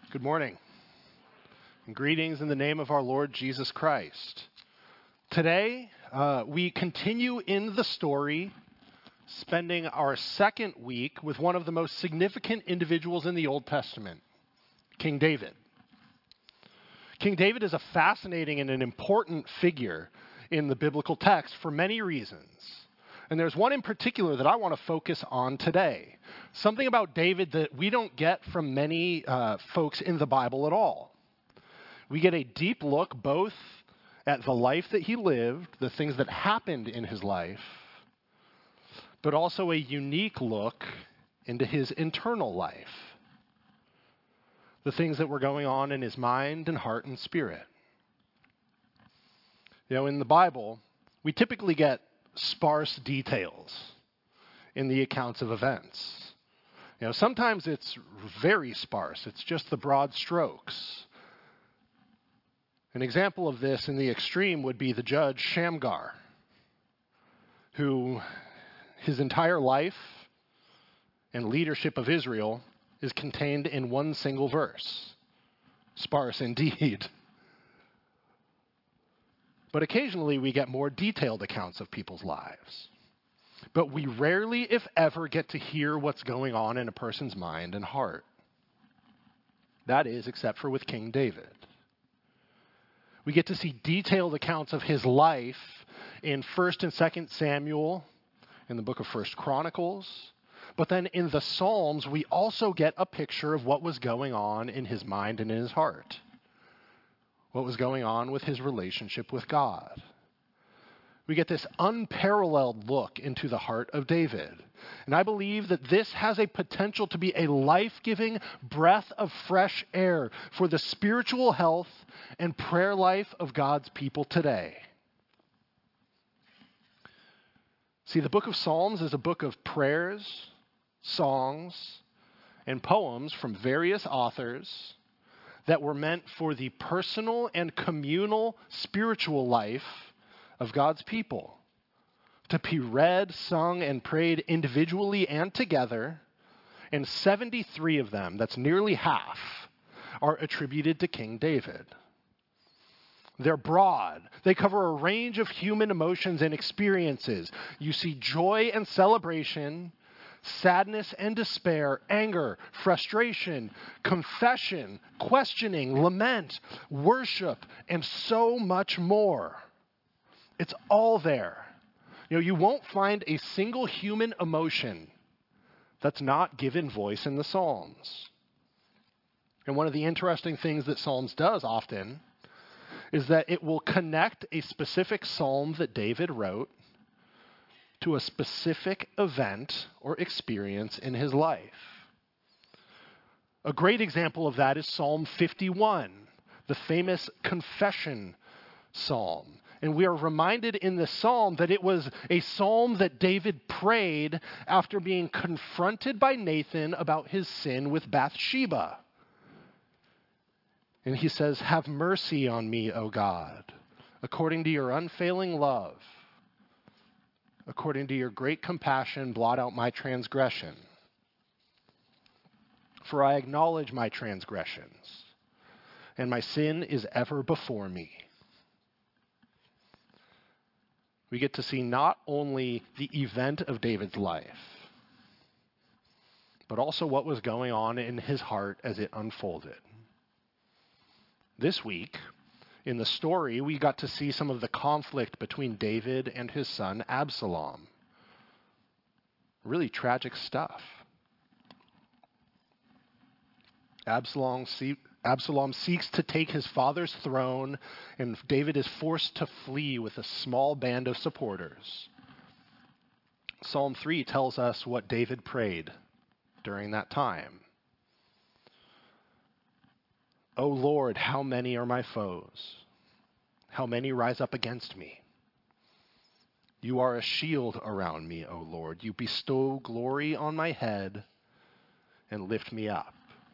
Good morning, and greetings in the name of our Lord Jesus Christ. Today, we continue in the story, spending our second week with one of the most significant individuals in the Old Testament, King David. King David is a fascinating and an important figure in the biblical text for many reasons. And there's one in particular that I want to focus on today. Something about David that we don't get from many folks in the Bible at all. We get a deep look both at the life that he lived, the things that happened in his life, but also a unique look into his internal life. The things that were going on in his mind and heart and spirit. You know, in the Bible, we typically get sparse details in the accounts of events. You know, sometimes it's very sparse. It's just the broad strokes. An example of this in the extreme would be the judge Shamgar, who his entire life and leadership of Israel is contained in one single verse. Sparse indeed. But occasionally we get more detailed accounts of people's lives. But we rarely, if ever, get to hear what's going on in a person's mind and heart. That is, except for with King David. We get to see detailed accounts of his life in 1st and 2nd Samuel, in the book of 1st Chronicles. But then in the Psalms, we also get a picture of what was going on in his mind and in his heart. What was going on with his relationship with God. We get this unparalleled look into the heart of David. And I believe that this has a potential to be a life-giving breath of fresh air for the spiritual health and prayer life of God's people today. See, the book of Psalms is a book of prayers, songs, and poems from various authors that were meant for the personal and communal spiritual life of God's people, to be read, sung, and prayed individually and together, and 73 of them, that's nearly half, are attributed to King David. They're broad. They cover a range of human emotions and experiences. You see joy and celebration, sadness and despair, anger, frustration, confession, questioning, lament, worship, and so much more. It's all there. You know, you won't find a single human emotion that's not given voice in the Psalms. And one of the interesting things that Psalms does often is that it will connect a specific psalm that David wrote to a specific event or experience in his life. A great example of that is Psalm 51, the famous confession psalm. And we are reminded in this psalm that it was a psalm that David prayed after being confronted by Nathan about his sin with Bathsheba. And he says, "Have mercy on me, O God, according to your unfailing love. According to your great compassion, blot out my transgression. For I acknowledge my transgressions, and my sin is ever before me." We get to see not only the event of David's life, but also what was going on in his heart as it unfolded. This week, in the story, we got to see some of the conflict between David and his son Absalom. Really tragic stuff. Absalom seeks to take his father's throne, and David is forced to flee with a small band of supporters. Psalm 3 tells us what David prayed during that time. "O Lord, how many are my foes? How many rise up against me? You are a shield around me, O Lord. You bestow glory on my head and lift me up."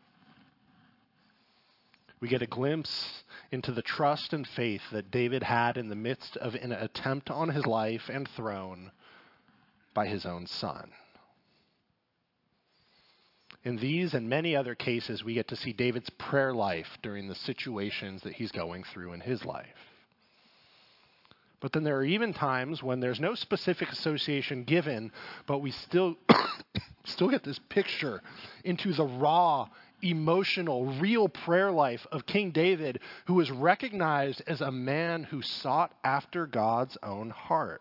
We get a glimpse into the trust and faith that David had in the midst of an attempt on his life and throne by his own son. In these and many other cases, we get to see David's prayer life during the situations that he's going through in his life. But then there are even times when there's no specific association given, but we still get this picture into the raw, emotional, real prayer life of King David, who is recognized as a man who sought after God's own heart.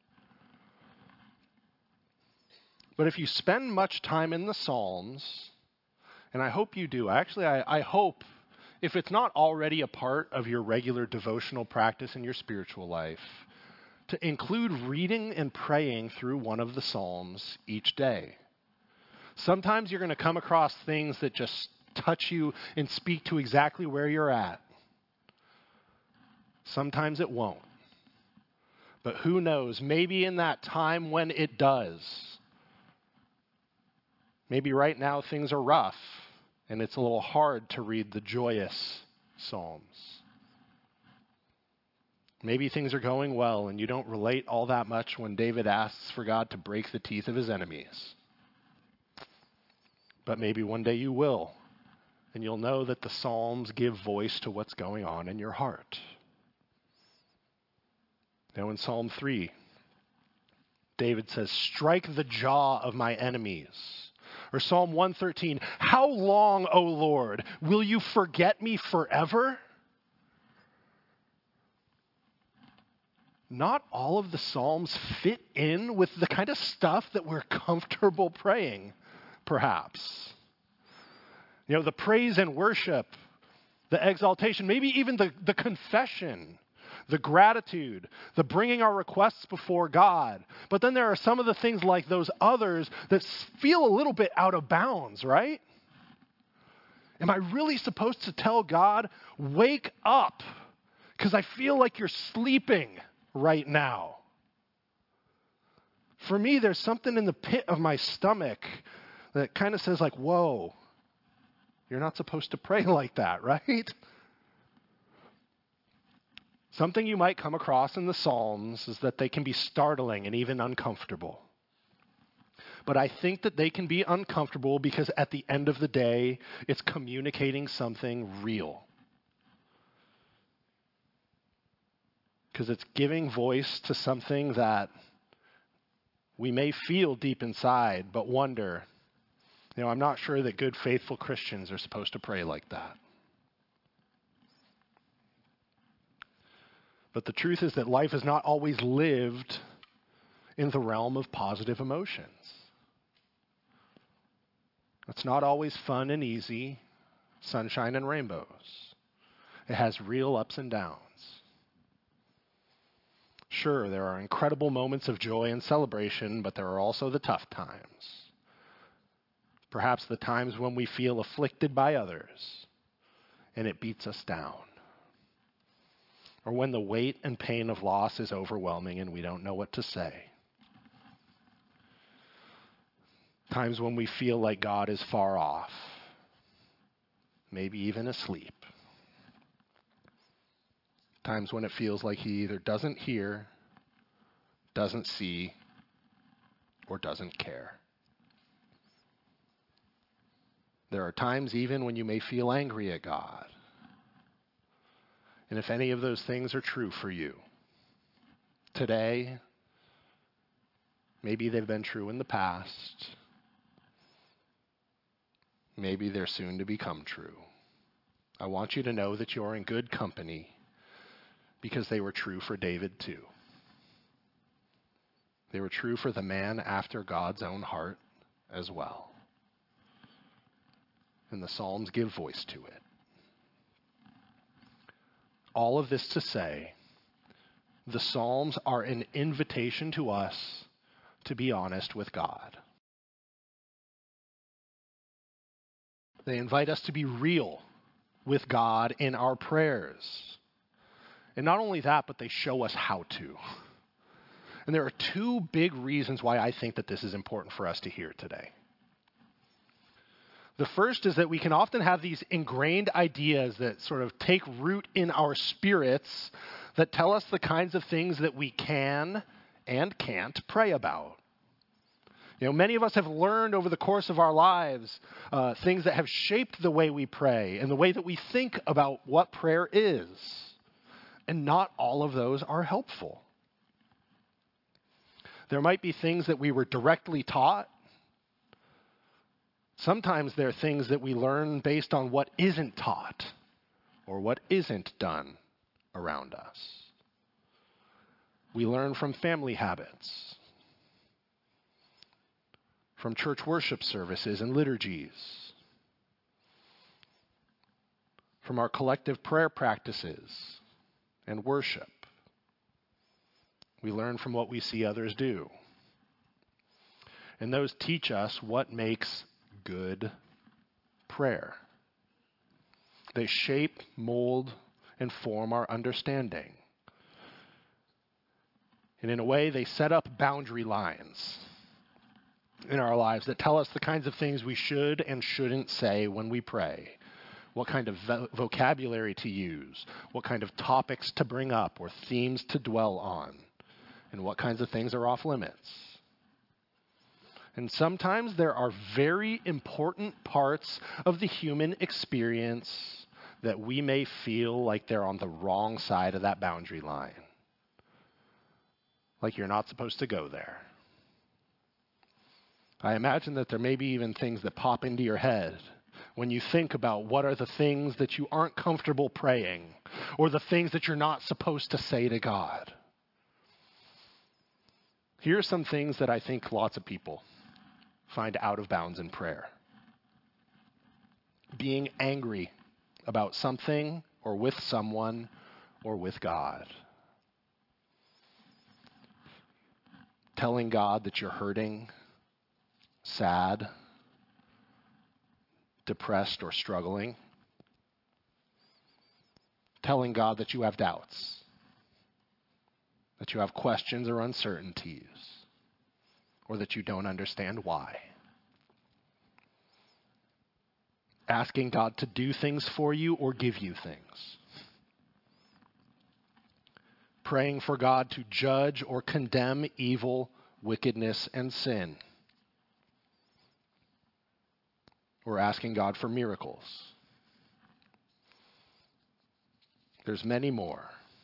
But if you spend much time in the Psalms, and I hope you do, I hope, if it's not already a part of your regular devotional practice in your spiritual life, to include reading and praying through one of the Psalms each day. Sometimes you're going to come across things that just touch you and speak to exactly where you're at. Sometimes it won't. But who knows, maybe in that time when it does, maybe right now things are rough and it's a little hard to read the joyous Psalms. Maybe things are going well and you don't relate all that much when David asks for God to break the teeth of his enemies. But maybe one day you will, and you'll know that the Psalms give voice to what's going on in your heart. Now in Psalm 3, David says, "Strike the jaw of my enemies." Or Psalm 113, "How long, O Lord, will you forget me forever?" Not all of the Psalms fit in with the kind of stuff that we're comfortable praying, perhaps. You know, the praise and worship, the exaltation, maybe even the confession, the gratitude, the bringing our requests before God. But then there are some of the things like those others that feel a little bit out of bounds, right? Am I really supposed to tell God, wake up, because I feel like you're sleeping right now? For me, there's something in the pit of my stomach that kind of says like, whoa, you're not supposed to pray like that, right? Something you might come across in the Psalms is that they can be startling and even uncomfortable. But I think that they can be uncomfortable because at the end of the day, it's communicating something real. Because it's giving voice to something that we may feel deep inside, but wonder, I'm not sure that good, faithful Christians are supposed to pray like that. But the truth is that life is not always lived in the realm of positive emotions. It's not always fun and easy, sunshine and rainbows. It has real ups and downs. Sure, there are incredible moments of joy and celebration, but there are also the tough times. Perhaps the times when we feel afflicted by others and it beats us down. Or when the weight and pain of loss is overwhelming and we don't know what to say. Times when we feel like God is far off, maybe even asleep. Times when it feels like he either doesn't hear, doesn't see, or doesn't care. There are times even when you may feel angry at God. And if any of those things are true for you today, maybe they've been true in the past, maybe they're soon to become true. I want you to know that you're in good company because they were true for David too. They were true for the man after God's own heart as well. And the Psalms give voice to it. All of this to say, the Psalms are an invitation to us to be honest with God. They invite us to be real with God in our prayers. And not only that, but they show us how to. And there are two big reasons why I think that this is important for us to hear today. The first is that we can often have these ingrained ideas that sort of take root in our spirits that tell us the kinds of things that we can and can't pray about. Many of us have learned over the course of our lives things that have shaped the way we pray and the way that we think about what prayer is. And not all of those are helpful. There might be things that we were directly taught. Sometimes there are things that we learn based on what isn't taught or what isn't done around us. We learn from family habits, from church worship services and liturgies, from our collective prayer practices and worship. We learn from what we see others do. And those teach us what makes good prayer. They shape, mold, and form our understanding. And in a way, they set up boundary lines in our lives that tell us the kinds of things we should and shouldn't say when we pray, what kind of vocabulary to use, what kind of topics to bring up or themes to dwell on, and what kinds of things are off limits. And sometimes there are very important parts of the human experience that we may feel like they're on the wrong side of that boundary line. Like you're not supposed to go there. I imagine that there may be even things that pop into your head when you think about what are the things that you aren't comfortable praying or the things that you're not supposed to say to God. Here are some things that I think lots of people find out of bounds in prayer. Being angry about something or with someone or with God. Telling God that you're hurting, sad, depressed, or struggling. Telling God that you have doubts, that you have questions or uncertainties, or that you don't understand why. Asking God to do things for you or give you things. Praying for God to judge or condemn evil, wickedness, and sin. Or asking God for miracles. There's many more.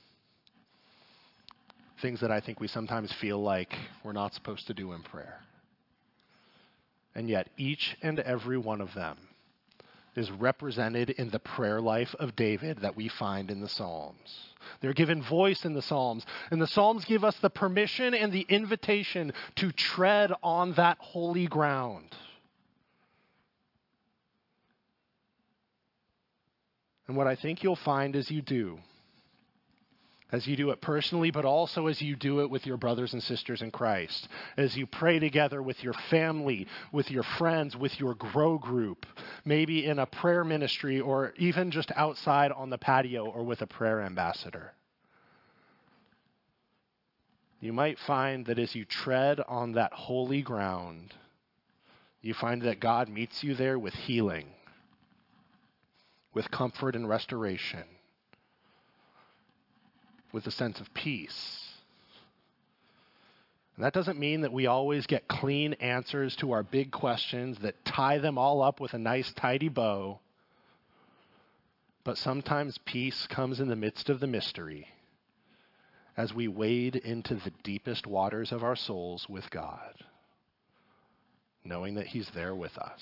Things that I think we sometimes feel like we're not supposed to do in prayer. And yet each and every one of them is represented in the prayer life of David that we find in the Psalms. They're given voice in the Psalms, and the Psalms give us the permission and the invitation to tread on that holy ground. And what I think you'll find as you do it personally, but also as you do it with your brothers and sisters in Christ, as you pray together with your family, with your friends, with your grow group, maybe in a prayer ministry or even just outside on the patio or with a prayer ambassador. You might find that as you tread on that holy ground, you find that God meets you there with healing, with comfort and restoration, with a sense of peace. And that doesn't mean that we always get clean answers to our big questions that tie them all up with a nice, tidy bow. But sometimes peace comes in the midst of the mystery as we wade into the deepest waters of our souls with God, knowing that He's there with us.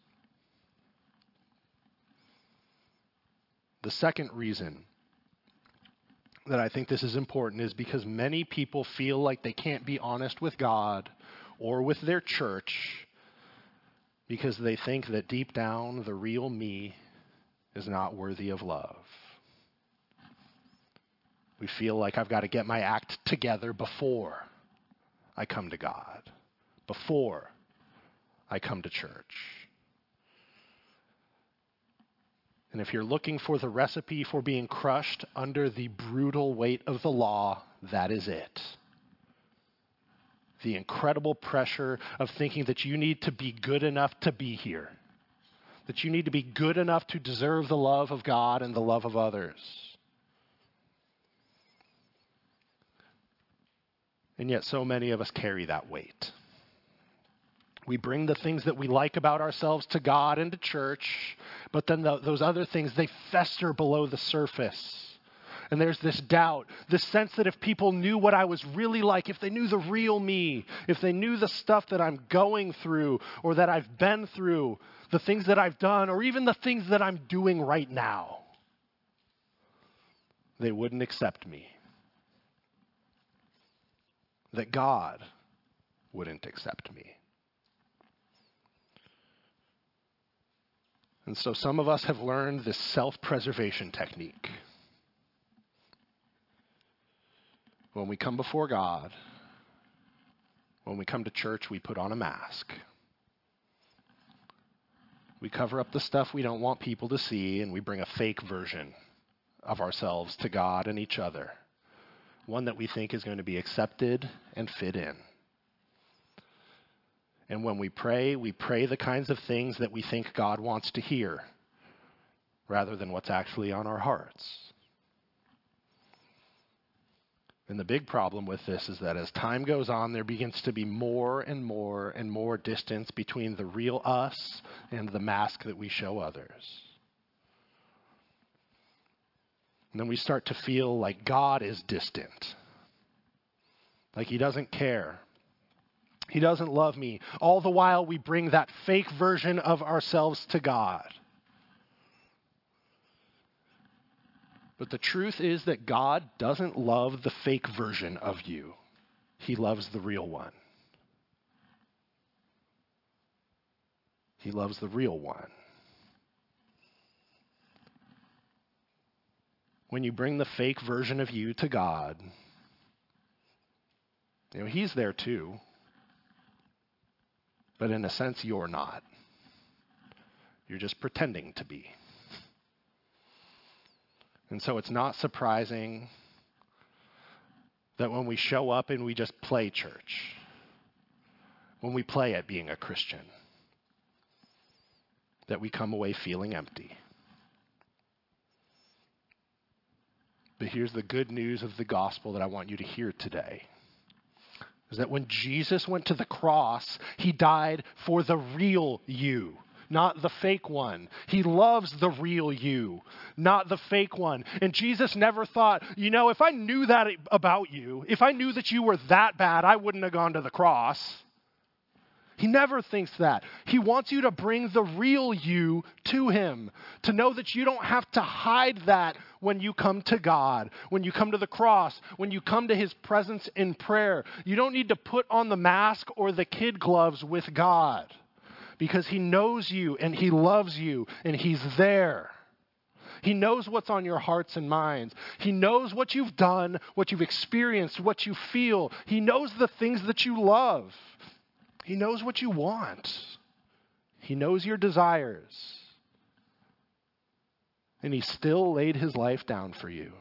The second reason that I think this is important is because many people feel like they can't be honest with God or with their church because they think that deep down the real me is not worthy of love. We feel like I've got to get my act together before I come to God, before I come to church. And if you're looking for the recipe for being crushed under the brutal weight of the law, that is it. The incredible pressure of thinking that you need to be good enough to be here, that you need to be good enough to deserve the love of God and the love of others. And yet so many of us carry that weight. We bring the things that we like about ourselves to God and to church, but then those other things, they fester below the surface. And there's this doubt, this sense that if people knew what I was really like, if they knew the real me, if they knew the stuff that I'm going through or that I've been through, the things that I've done, or even the things that I'm doing right now, they wouldn't accept me. That God wouldn't accept me. And so some of us have learned this self-preservation technique. When we come before God, when we come to church, we put on a mask. We cover up the stuff we don't want people to see, and we bring a fake version of ourselves to God and each other. One that we think is going to be accepted and fit in. And when we pray the kinds of things that we think God wants to hear, rather than what's actually on our hearts. And the big problem with this is that as time goes on, there begins to be more and more and more distance between the real us and the mask that we show others. And then we start to feel like God is distant. Like he doesn't care. He doesn't love me. All the while we bring that fake version of ourselves to God. But the truth is that God doesn't love the fake version of you. He loves the real one. He loves the real one. When you bring the fake version of you to God, he's there too. But in a sense, you're not. You're just pretending to be. And so it's not surprising that when we show up and we just play church, when we play at being a Christian, that we come away feeling empty. But here's the good news of the gospel that I want you to hear today. Is that when Jesus went to the cross, he died for the real you, not the fake one. He loves the real you, not the fake one. And Jesus never thought, if I knew that about you, if I knew that you were that bad, I wouldn't have gone to the cross. He never thinks that. He wants you to bring the real you to him, to know that you don't have to hide that when you come to God, when you come to the cross, when you come to his presence in prayer. You don't need to put on the mask or the kid gloves with God, because he knows you and he loves you and he's there. He knows what's on your hearts and minds. He knows what you've done, what you've experienced, what you feel. He knows the things that you love. He knows what you want. He knows your desires. And he still laid his life down for you.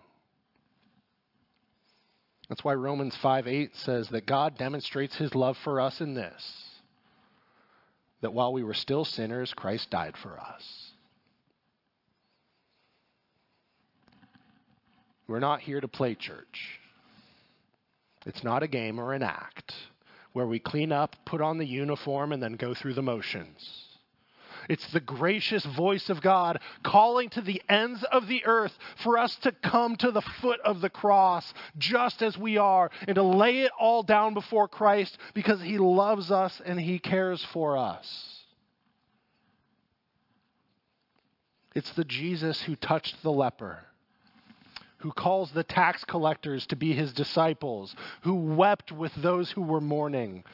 That's why Romans 5:8 says that God demonstrates his love for us in this, that while we were still sinners, Christ died for us. We're not here to play church. It's not a game or an act where we clean up, put on the uniform, and then go through the motions. It's the gracious voice of God calling to the ends of the earth for us to come to the foot of the cross just as we are and to lay it all down before Christ because he loves us and he cares for us. It's the Jesus who touched the leper, who calls the tax collectors to be his disciples, who wept with those who were mourning.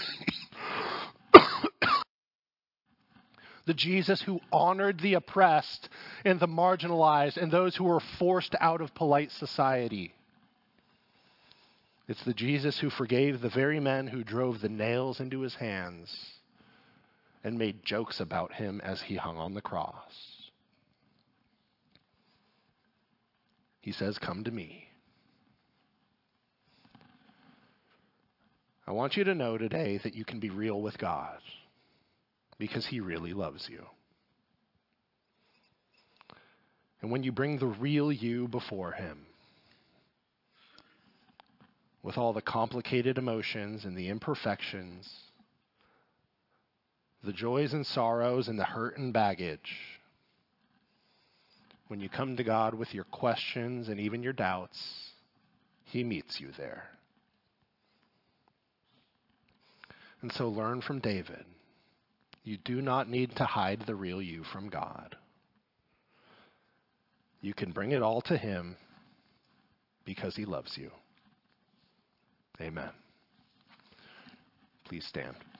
The Jesus who honored the oppressed and the marginalized and those who were forced out of polite society. It's the Jesus who forgave the very men who drove the nails into his hands and made jokes about him as he hung on the cross. He says, "Come to me." I want you to know today that you can be real with God because he really loves you. And when you bring the real you before him, with all the complicated emotions and the imperfections, the joys and sorrows and the hurt and baggage, when you come to God with your questions and even your doubts, he meets you there. And so learn from David. You do not need to hide the real you from God. You can bring it all to him because he loves you. Amen. Please stand.